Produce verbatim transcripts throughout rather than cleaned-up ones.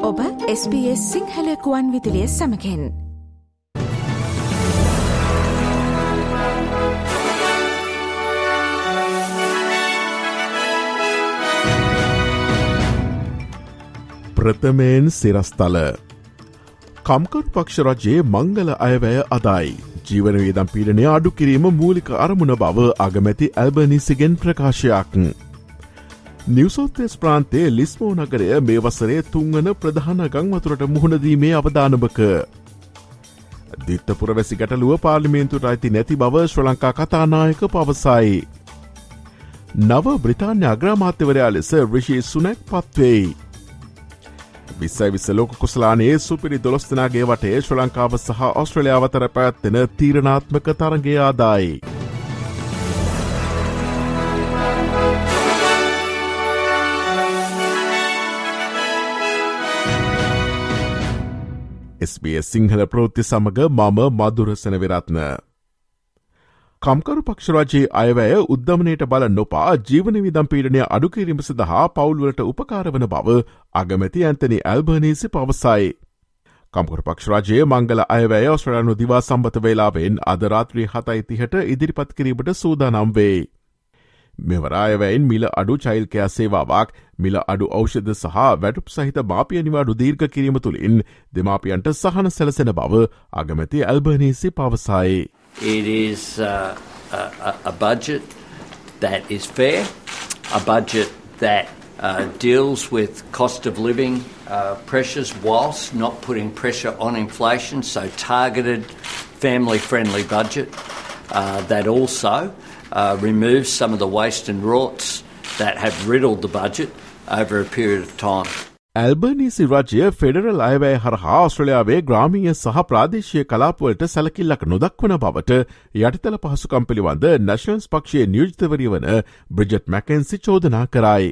ඔබ S B S Sinhala කුවන් විදුලිය සමගින්. ප්‍රථමයෙන් සිරස්තල කම්කරු පක්ෂ රජයේ මංගල අයවැය අදායි. ජීවන වියදම් පීඩනය අඩු කිරීම මූලික අරමුණ බව අගමැති ඇල්බනීසිගෙන් ප්‍රකාශයක්. නිව් සවුත් වේල්ස් ප්‍රාන්තයේ ලිස්මෝ නගරය මේ වසරේ තුන්වන ප්‍රධාන ගංවතුරට මුහුණදීමේ අවදානමක. දිත්තපුර වැසි ගැටලුව පාර්ලිමේන්තුවට අයිති නැති බව ශ්‍රී ලංකා කතානායක පවසයි. නව බ්‍රිතාන්‍ය අග්‍රාමාත්‍යවරයා ලෙස රිෂි සුනක් පත්වෙයි. විස්සයි විස්ස ලෝක කුසලානයේ සුපිරි දොළොස් දෙනාගේ වටේ ශ්‍රී ලංකාව සහ ඔස්ට්‍රේලියාව අතර පැවැත්වෙන තීරණාත්මක තරගය ආදායි. එස් බී එස් සිංහල ප්‍රවෘත්ති සමග මම මధుර සෙනවිරත්න. කම්කරු පක්ෂ රජයේ අයවැය උද්ධමනයට බල නොපා ජීවන වියදම් පීඩනය අඩු කිරීම සඳහා පවුල්වලට උපකාර වන බව අගමැති ඇන්තනි ඇල්බනීසි පවසයි. කම්කරු පක්ෂ රජයේ මංගල අයවැය ඔස්ට්‍රේලියානු දිවා සම්බත වේලාවෙන් අද රාත්‍රී හතයි තිහට ඉදිරිපත් කිරීමට සූදානම් වේ. මෙවර අයවැයෙන් මිල අඩු චයිල්ඩ් කෙයා සේවාවක්, මිල අඩු ඖෂධ සහ වැටුප් සහිත මාපිය නිවාඩු දීර්ඝ කිරීම තුළින් දෙමාපියන්ට සහන සැලසෙන බව අගමැති ඇල්බනීසි පවසයි. It is uh, a, a budget that is fair, a budget that uh, deals with cost of living uh, pressures whilst not putting pressure on inflation, so targeted family-friendly budget uh, that also uh, removes some of the waste and rorts that have riddled the budget over a period of time. Albanese රජය federal අයවැය හරහා ඔස්ට්‍රේලියාවේ ග්‍රාමීය සහ ප්‍රාදේශීය කලාපවලට සැලකිල්ලක් නොදක්වන බවට යටිතල පහසුකම් පිළිබඳ නැෂනල්ස් පක්ෂයේ නියෝජිතවරිය වන බ්‍රිජට් මැකෙන්සි චෝදනා කරයි.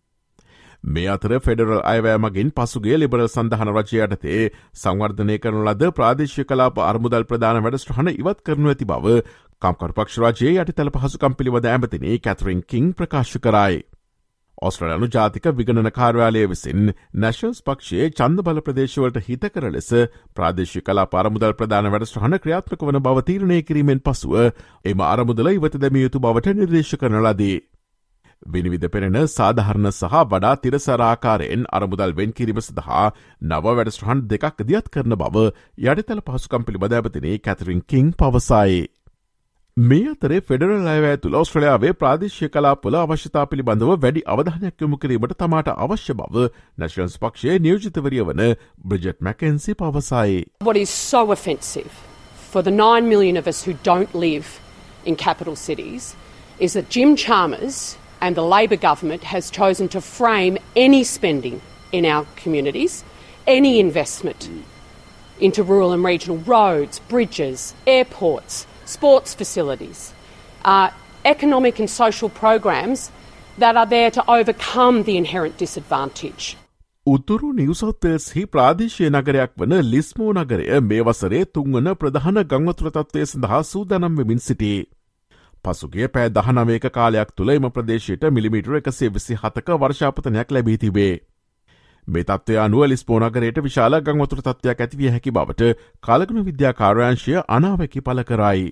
මේ අතර ෆෙඩරල් අයවැය මගින් පසුගිය ලිබරල් සන්ධාන රජය යටතේ සංවර්ධනය කරන ලද ප්‍රාදේශීය කලාප අරමුදල් ප්‍රදාන වැඩසටහන ඉවත් කරනු ඇති බව කම්කරු පක්ෂ රජයේ යටිතල පහසුකම් පිළිබඳ ඇමතිනි කැතරින් කිං ප්‍රකාශ කරයි. ඔස්ට්‍රේලියානු ජාතික විගණන කාර්යාලය විසින් නැෂනල්ස් පක්ෂයේ ඡන්ද බල ප්‍රදේශවලට හිතකර ලෙස ප්‍රාදේශීය කලාප අරමුදල් ප්‍රදාන වැඩසටහන ක්‍රියාත්මක වන බව තීරණය කිරීමෙන් පසුව එම අරමුදල ඉවත දැමිය යුතු බවට නිර්දේශ කරන ලදී. විනිවිද පෙනෙන සාධාරණ සහ වඩා තිරසර ආකාරයෙන් අරමුදල් වෙන් කිරීම සඳහා නව වැඩසටහන් දෙකක් දියත් කරන බව යටිතල පහසුකම් පිළිබඳ ඇමතිනි කැතරින් කිං පවසයි. මේ අතරේ ෆෙඩරල් අයවැය තුළ ඔස්ට්‍රේලියාවේ ප්‍රාදේශීය කලාපවල අවශ්‍යතා පිළිබඳව වැඩි අවධානයක් යොමු කිරීමට තමාට අවශ්‍ය බව නැෂනල්ස් පක්ෂයේ නියෝජිතවරිය වන බ්‍රිජට් මැකෙන්සි පවසයි. What is so offensive for the nine million of us who don't live in capital cities is that Jim Chalmers and the Labor government has chosen to frame any spending in our communities, any investment into rural and regional roads, bridges, airports, sports facilities, uh, economic and social programs that are there to overcome the inherent disadvantage. උතුරු New South වේල්ස්හි ප්‍රාදේශීය නගරයක් වන ලිස්මෝ නගරය මේ වසරේ තුන්වන ප්‍රධාන ගංවතුර තත්ත්වය සඳහා සූදානම් වෙමින් සිටී. පසුගිය පැය දහනවයක කාලයක් තුළ එම ප්‍රදේශයට මිලිමීටර එකසිය විසි හතක වර්ෂාපතනයක් ලැබී තිබේ. මේ තත්ත්වය අනුව ලිස්බෝ නගරයට විශාල ගංවතුර තත්ත්වයක් ඇතිවිය හැකි බවට කාලගුණ විද්‍යා කාර්යාංශය අනාවැකි පළ කරයි.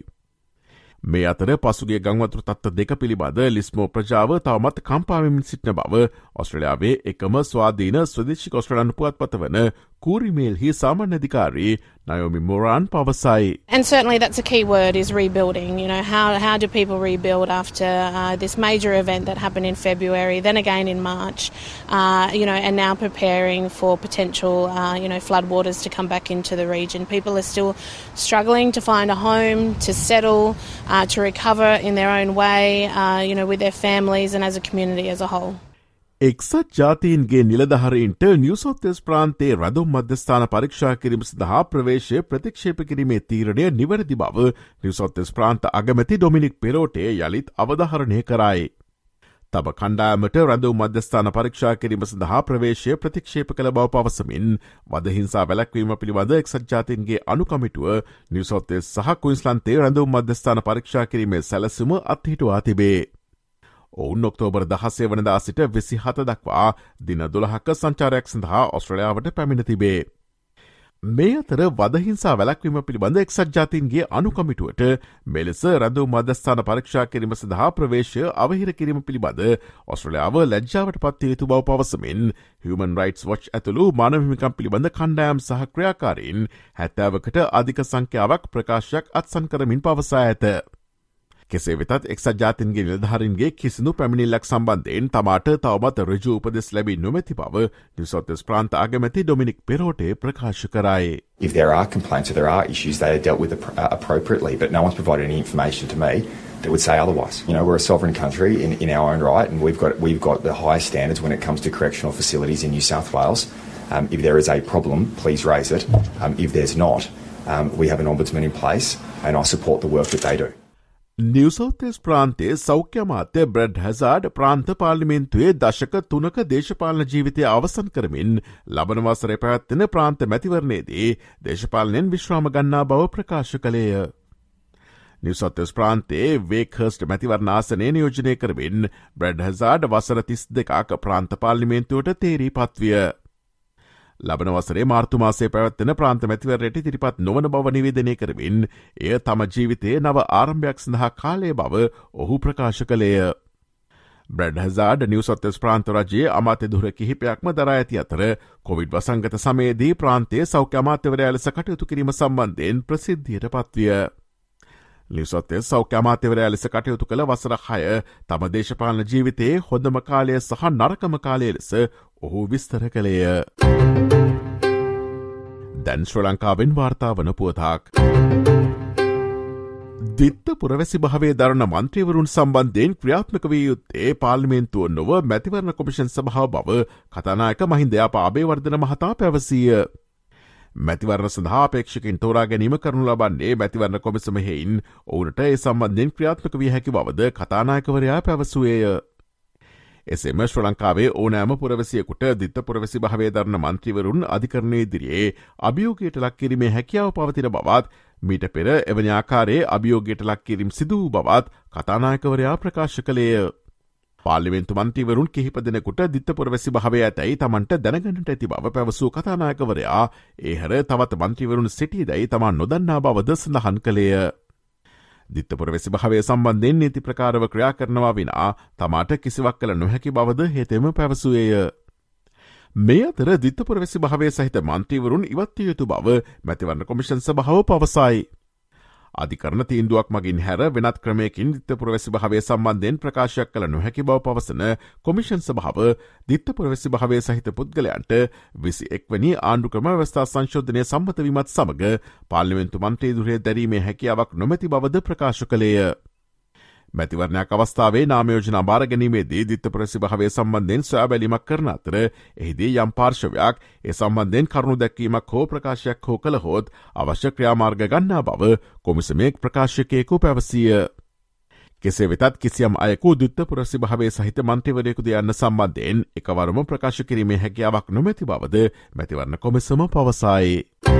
මේ අතර පසුගිය ගංවතුර තත්ත්ව දෙක පිළිබඳ ලිස්බෝ ප්‍රජාව තවමත් කම්පාවෙමින් සිටින බව ඔස්ට්‍රේලියාවේ එකම ස්වාධීන ස්වදේශික ඔස්ට්‍රේලියානු පුවත්පත වන කූරිමේල්හි සාමාන්‍ය අධිකාරී Naomi Moran පවසයි. And certainly that's a key word is rebuilding. You know, how how do people rebuild after uh, this major event that happened in February, then again in March, uh, you know, and now preparing for potential, uh, you know, floodwaters to come back into the region. People are still struggling to find a home, to settle, uh, to recover in their own way, uh, you know, with their families and as a community as a whole. එක්සත් ජාතීන්ගේ නිලධහරයින්ට New South Wales ප්‍රාන්තයේ රදුම් මධ්‍යස්ථාන පරීක්ෂා කිරීම සඳහා ප්‍රවේශය ප්‍රතික්ෂේප කිරීමේ තීරණය නිවැරදි බව නිව් සවුත් වේල්ස් ප්‍රාන්ත අගමැති ඩොමිනික් පෙරෝටේ යළිත් අවධාරණය කරයි. තම කණ්ඩායමට රඳවුම් මධ්‍යස්ථාන පරීක්ෂා කිරීම සඳහා ප්‍රවේශය ප්‍රතික්ෂේප කළ බව පවසමින් වදහිංසා වැළැක්වීම පිළිබඳ එක්සත් ජාතීන්ගේ අනුකමිටුව නිව් සවුත් වේල්ස් සහ ක්වීන්ස්ලන්තයේ රඳවුම් මධ්‍යස්ථාන පරීක්ෂා කිරීමේ සැලසුම අත්හිටුවා තිබේ. ඔවුන් ඔක්තෝබර් දහසේ වනදා සිට විසිහත දක්වා දින දොළහක සංචාරයක් සඳහා ඔස්ට්‍රේලියාවට පැමිණ තිබේ. මේ අතර වදහිංසා වැළැක්වීම පිළිබඳ එක්සත් ජාතීන්ගේ අනුකමිටුවට මෙලෙස රැඳවුම් මධ්‍යස්ථාන පරීක්ෂා කිරීම සඳහා ප්‍රවේශය අවහිර කිරීම පිළිබඳ ඔස්ට්‍රේලියාව ලැජ්ජාවට පත් යුතු බව පවසමින් Human Rights Watch ඇතුළු මානව හිමිකම් පිළිබඳ කණ්ඩායම් සහ ක්‍රියාකාරීන් හැත්තෑවකට අධික සංඛ්‍යාවක් ප්‍රකාශයක් අත්සන් කරමින් පවසා ඇත. කෙසේ වෙතත් එක්සත් ජාතීන්ගේ නිලධාරීන්ගේ කිසිදු පැමිණිල්ලක් සම්බන්ධයෙන් තමාට තවමත් ඍජු උපදෙස් ලැබී නොමැති බව New South Wales ප්‍රාන්ත අගමැති ඩොමිනික් පෙරෝටේ ප්‍රකාශ කරයි. If there are complaints or there are issues, they are dealt with uh, appropriately, but no one's provided any information to me that would say otherwise. You know, we're a sovereign country in, in our own right, and we've got we've got the highest standards when it comes to correctional facilities in New South Wales. Um, if there is a problem, please raise it. Um, if there's not, um, we have an ombudsman in place, and I support the work that they do. New South Wales ප්‍රාන්තයේ සෞඛ්‍ය අමාත්‍ය බ්‍රැඩ් හැසාඩ් ප්‍රාන්ත පාර්ලිමේන්තුවේ දශක තුනක දේශපාලන ජීවිතය අවසන් කරමින් ලබන වසරේ පැවැත්වෙන ප්‍රාන්ත මැතිවරණයේදී දේශපාලනයෙන් විශ්‍රාම ගන්නා බව ප්‍රකාශ කළේය. නිව් සවුත් වේල්ස් ප්‍රාන්තයේ වේක්හර්ස්ට් මැතිවරණ ආසනය නියෝජනය කරමින් බ්‍රැඩ් හැසාඩ් වසර තිස් දෙකක් ප්‍රාන්ත පාර්ලිමේන්තුවට තේරී පත්විය. ලබන වසරේ මාර්තු මාසයේ පැවැත්වෙන ප්‍රාන්ත මැතිවරණයට ඉදිරිපත් නොවන බව නිවේදනය කරමින් එය තම ජීවිතයේ නව ආරම්භයක් සඳහා කාලය බව ඔහු ප්‍රකාශ කළේය. Brad Hazzard New South Wales ප්‍රාන්ත රජයේ අමාත්‍ය ධුර කිහිපයක්ම දරා ඇති අතර කොවිඩ් වසංගත සමයේදී ප්‍රාන්තයේ සෞඛ්‍ය අමාත්‍යවරයා ලෙස කටයුතු කිරීම සම්බන්ධයෙන් ප්‍රසිද්ධියට පත්විය. නිව් සවුත් වේල්ස් සෞඛ්‍ය අමාත්‍යවරයා ලෙස කටයුතු කළ වසර හය තම දේශපාලන ජීවිතයේ හොඳම කාලය සහ නරකම කාලය ලෙස ඔහු විස්තර කළේය. දැන් ශ්‍රී ලංකාවෙන් වාර්තා වන පුවතක්. දිත්ත පුරවැසි භාවය දරන මන්ත්‍රීවරුන් සම්බන්ධයෙන් ක්‍රියාත්මක විය යුත්තේ පාර්ලිමේන්තුව නොව මැතිවරණ කොමිෂන් සභාව බව කතානායක මහින්ද යාපා අබේවර්ධන මහතා පැවසීය. මැතිවරණ සඳහා අපේක්ෂකින් තෝරා ගැනීම කරනු ලබන්නේ මැතිවරණ කොමිසම හේයින් ඔවුනට ඒ සම්බන්ධයෙන් ක්‍රියාත්මක විය හැකි බවද කතානායකවරයා පැවසුවේය. එසේම ශ්‍රී ලංකාවේ ඕනෑම පුරවැසියෙකුට දිත්ත පුරවැසි භාවය දරන මන්ත්‍රීවරුන් අධිකරණය ඉදිරියේ අභියෝගයට ලක් කිරීමේ හැකියාව පවතින බවත් මීට පෙර එවැනි ආකාරයේ අභියෝගයට ලක් කිරීම සිදු වූ බවත් කතානායකවරයා ප්‍රකාශ කළේය. පාර්ලිමේන්තු මන්ත්‍රීවරුන් කිහිප දෙනෙකුට දිත්ත පුරවැසි භාවය ඇතැයි තමන්ට දැනගන්නට ඇති බව පැවසූ කතානායකවරයා ඒ හැර තවත් මන්ත්‍රීවරුන් සිටියදැයි තමා නොදන්නා බවද සඳහන් කළේය. දිත්ත පුරවැසි භාවය සම්බන්ධයෙන් නීති ප්‍රකාරව ක්‍රියා කරනවා විනා තමාට කිසිවක් කළ නොහැකි බවද හේතෙම පැවසුවේය. මේ අතර දිත්ත පුරවැසි භාවය සහිත මන්ත්‍රීවරුන් ඉවත්විය යුතු බව මැතිවරණ කොමිෂන් සභාව පවසයි. අධිකරණ තීන්දුවක් මගින් හැර වෙනත් ක්‍රමයකින් දිත්ත පුරවැසි භාවය සම්බන්ධයෙන් ප්‍රකාශයක් කළ නොහැකි බව පවසන කොමිෂන් සභාව දිත්ත පුරවැසි භාවය සහිත පුද්ගලයන්ට විසි එක්වැනි ආණ්ඩුක්‍රම ව්‍යවස්ථා සංශෝධනය සම්මත වීමත් සමග පාර්ලිමේන්තු මන්ත්‍රී ධුරය දැරීමේ හැකියාවක් නොමැති බවද ප්‍රකාශ කළේය. මැතිවරණයක් අවස්ථාවේ නාම යෝජනා බාර ගැනීමේදී දිත්ත පුරවැසි භාවය සම්බන්ධයෙන් සොයා බැලීමක් කරන අතර එහිදී යම් පාර්ශවයක් ඒ සම්බන්ධයෙන් කරුණු දැක්වීමක් හෝ ප්‍රකාශයක් හෝ කළහොත් අවශ්‍ය ක්‍රියාමාර්ග ගන්නා බව කොමිසමේ ප්‍රකාශකයෙකු පැවසීය. කෙසේ වෙතත් කිසියම් අයෙකු දිත්ත පුරවැසි භාවය සහිත මන්ත්‍රීවරයෙකුද යන්න සම්බන්ධයෙන් එකවරම ප්‍රකාශ කිරීමේ හැකියාවක් නොමැති බවද මැතිවරණ කොමිසම පවසයි.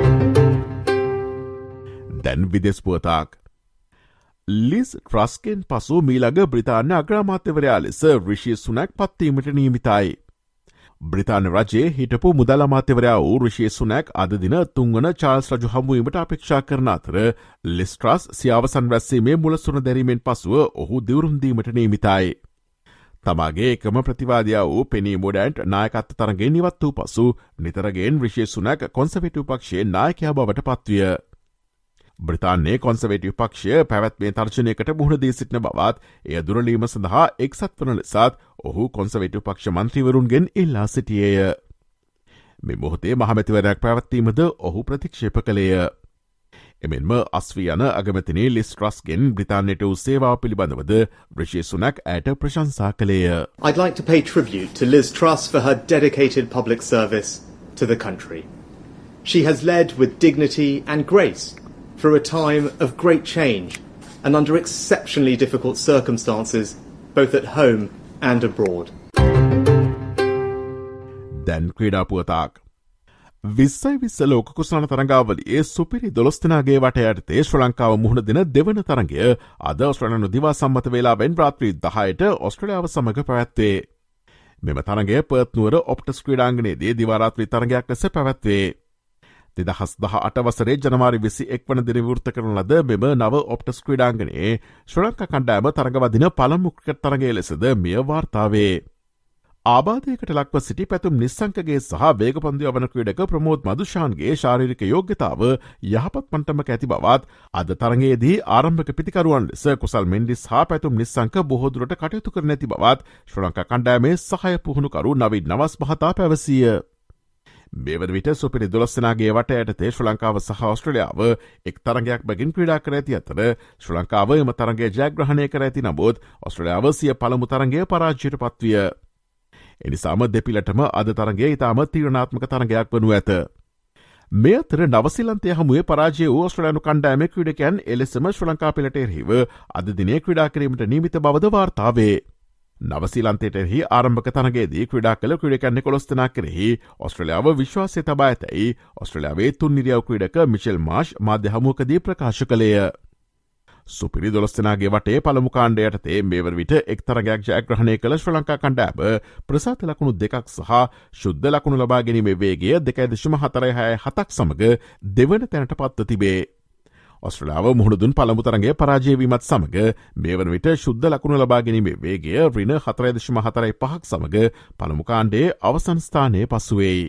දැන් විදෙස් පුවතක්. ලිස් ට්‍රස්කෙන් පසු මීළඟ බ්‍රිතාන්‍ය අග්‍රාමාත්‍යවරයා ලෙස රිෂි සුනක් පත්වීමට නියමිතයි. බ්‍රිතාන්‍ය රජයේ හිටපු මුදල් අමාත්‍යවරයා වූ රිෂි සුනක් අද දින තුන්වන චාල්ස් රජු හමුවීමට අපේක්ෂා කරන අතර ලිස් ට්‍රස් සියාවසන් රැස්වීමේ මුලසුන දැරීමෙන් පසුව ඔහු දිවුරුම් දීමට නියමිතයි. තමාගේ එකම ප්‍රතිවාදියා වූ පෙනී මොඩන්ට් නායකත්ව තරඟයෙන් ඉවත් වූ පසු නිතරගෙන් රිෂි සුනක් කොන්සර්වේටිව් පක්ෂයේ නායකයා බවට පත්විය. බ්‍රිතාන්‍යයේ කොන්සර්වේටිව් පක්ෂය පැවැත්මේ තර්ජනයකට මුහුණ දී සිටින බවත් එය දුරලීම සඳහා එක්සත් වන ලෙසත් ඔහු කොන්සර්වේටිව් පක්ෂ මන්ත්‍රීවරුන්ගෙන් ඉල්ලා සිටියේය. මේ මොහොතේ මහමැතිවරණයක් පැවැත්වීමද ඔහු ප්‍රතික්ෂේප කළේය. එමෙන්ම අස්වී යන අගමැතිනි ලිස් ට්‍රස්ගෙන් බ්‍රිතාන්‍යයට වූ සේවාව පිළිබඳවද රිෂි සුනක් ඇයට ප්‍රශංසා කළේය. I'd like to pay tribute to Liz Truss for her dedicated public service to the country. She has led with dignity and grace through a time of great change and under exceptionally difficult circumstances, both at home and abroad. දැන් ක්‍රීඩා පුවතක්. විස්සයි විස්ස ලෝක කුසලන තරඟාවලියේ සුපිරි දොළොස් දෙනාගේ වට යටතේ ශ්‍රී ලංකාව මුහුණ දෙන දෙවන තරඟය අද ඔස්ට්‍රේලියානු දිවා සම්මත වේලාවෙන් රාත්‍රී දහයට ඔස්ට්‍රේලියාව සමග පැවැත්වේ. මෙම තරඟය පර්ත් නුවර ඔප්ටස් ක්‍රීඩාංගණයේදී දිවා රාත්‍රී තරඟයක් ලෙස පැවැත්වේ. දෙදහස් දහ අට වසරේ ජනවාරි විසි එක් වන දින විවෘත කරන ලද මෙම නව ඔප්ටස් ක්‍රීඩාංගණයේ ශ්‍රී ලංකා කණ්ඩායම තරඟවදින පළමු ක්‍රිකට් තරඟය ලෙසද මෙය වාර්තාවේ. ආබාධයකට ලක්ව සිටි පැතුම් නිස්සංකගේ සහ වේගපන්දු යවන ක්‍රීඩක ප්‍රමෝද් මදුෂාන්ගේ ශාරීරික යෝග්‍යතාව යහපත් මට්ටමක ඇති බවත් අද තරඟයේදී ආරම්භක පිතිකරුවන් ලෙස කුසල් මෙන්ඩිස් හා පැතුම් නිස්සංක බොහෝ දුරට කටයුතු කරන ඇති බවත් ශ්‍රී ලංකා කණ්ඩායමේ සහාය පුහුණුකරු නවීන් නවස් මහතා පැවසිය. මේ වන විට සුපිරි දොළොස් දෙනාගේ වට යටතේ ශ්‍රී ලංකාව සහ ඔස්ට්‍රේලියාව එක් තරඟයක් බැගින් ක්‍රීඩා කර ඇති අතර ශ්‍රී ලංකාව එම තරඟය ජයග්‍රහණය කර ඇති නමුත් ඔස්ට්‍රේලියාව සිය පළමු තරඟය පරාජයට පත්විය. එනිසාම දෙපිලටම අද තරගේ ඉතාම තීරණාත්මක තරගයක් වනු ඇත. මේ අතර නවසිලන්තය හමුවේ පරාජය වූ ඔස්ට්‍රේලියානු කණ්ඩායමේ ක්‍රීඩකයන් එලෙසම ශ්‍රී ලංකා පිළට එරෙහිව අද දිනේ ක්‍රීඩා කිරීමට නියමිත බවද වාර්තාවේ. නවසිලන්තයට එරෙහි ආරම්භක තරගයේදී ක්‍රීඩා කළ ක්‍රීඩකයන් එකොළොස් දෙනා කෙරෙහි ඔස්ට්‍රේලියාව විශ්වාසය තබා ඇතැයි ඔස්ට්‍රේලියාවේ තුන් නිරියව් ක්‍රීඩක මිචෙල් මාෂ් මාධ්‍ය හමුවකදී ප්‍රකාශ කළේය. සුපිරි දොළොස් දෙනාගේ වටේ පළමු කාණ්ඩයට තේ මේවර විට එක් තරගයක් ජයග්‍රහණය කළ ශ්‍රී ලංකා කණ්ඩායම ප්‍රසාත ලකුණු දෙකක් සහ ශුද්ධ ලකුණු ලබා ගැනීමේ වේගය දෙකයි දශම හතයි හය හතක් සමග දෙවන තැනට පත්ව තිබේ. ඔස්ට්‍රේලියාව මුහුණ දුන් පළමු තරගය පරාජය වීමත් සමග මේ වන විට ශුද්ධ ලකුණු ලබා ගැනීමේ වේගය ඍණ හතයි දශම හතයි පහක් සමග පළමු කාණ්ඩයේ අවසන් ස්ථානයේ පසුවෙයි.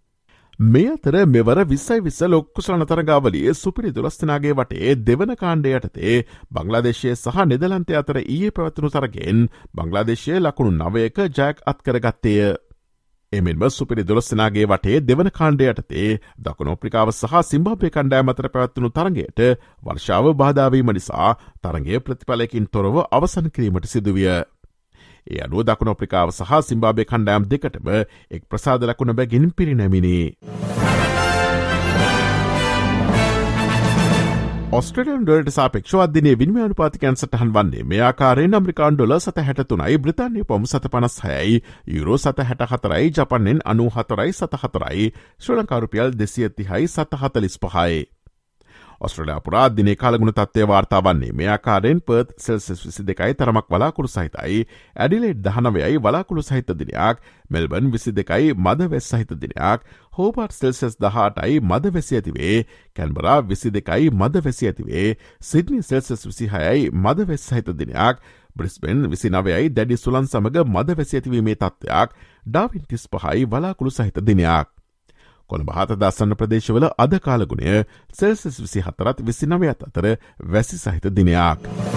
මේ අතර මෙවර විස්සයි විස්ස ලෝක කුසලන තරගාවලියේ සුපිරි දොළොස් දෙනාගේ වටේ දෙවන කාණ්ඩය යටතේ බංග්ලාදේශය සහ නෙදර්ලන්තය අතර ඊයේ පැවතුණු තරගෙන් බංග්ලාදේශය ලකුණු නවයක ජයක් අත්කරගත්තේය. එමෙන්ම සුපිරි දොළොස් දෙනාගේ වටේ දෙවන කාණ්ඩය යටතේ දකුණු අප්‍රිකාව සහ සිම්බාබ්වේ කණ්ඩායම් අතර පැවතුණු තරගයට වර්ෂාව බාධා වීම නිසා තරගය ප්‍රතිඵලයකින් තොරව අවසන් කිරීමට සිදුවිය. ඒ අනුව දකුණු අප්‍රිකාව සහ සිම්බාබ්වේ කණ්ඩායම් දෙකටම එක් ප්‍රසාද ලකුණ බැගින් පිරිනැමිනි. ඔස්ට්‍රේලියානු ඩොලරයට සාපේක්ෂව අද දිනේ විනිමය අනුපාතිකයන් සටහන් වන්නේ මේ ආකාරයෙන් ඇමරිකානු ඩොලර් සත හැට තුනයි, බ්‍රිතාන්‍ය පවුම් සත පනස් හයයි, යුරෝ සත හැට හතරයි, ජපන්ෙන් අනූ හතරයි සත හතරයි, ශ්‍රී ලංකා රුපියල් දෙසිය තිහයි සත හතලිස් පහයි. ඔස්ට්‍රේලියා පුරා දිනේ කාලගුණ තත්ත්වය වාර්තා වන්නේ මේ ආකාරයෙන් පර්ත් සෙල්සියස් විසි දෙකයි තරමක් වලාකුළු සහිතයි, ඇඩිලේඩ් දහනවයයි වලාකුළු සහිත දිනයක්, මෙල්බර්න් විසි දෙකයි මද වැස් සහිත දිනයක්, හෝබාර්ට් සෙල්සියස් දහඅටයි මද වැසි ඇතිවේ, කැන්බරා විසි දෙකයි මද වැසි ඇතිවේ, සිඩ්නි සෙල්සියස් විසි හයයි මද වැස් සහිත දිනයක්, බ්‍රිස්බේන් විසි නවයයි දැඩි සුළං සමග මද වැසි ඇතිවීමේ තත්ත්වයක්, ඩාවින් තිස් පහයි වලාකුළු සහිත දිනයක්. කොළඹ හත දස්සන්න ප්‍රදේශවල අද කාලගුණය සෙල්සියස් විසි හතරත් විසි නවයත් අතර වැසි සහිත දිනයක්.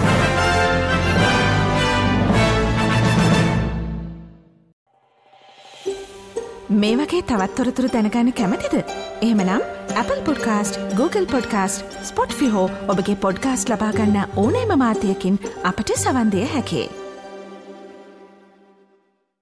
මේ වගේ තවත් තොරතුරු දැනගන්න කැමතිද? එහෙමනම් Apple Podcast, Google Podcast, Spotify හෝ ඔබගේ පොඩ්කාස්ට් ලබා ගන්න ඕනෑම මාධ්‍යයකින් අපට සවන් දෙන්න හැකියි.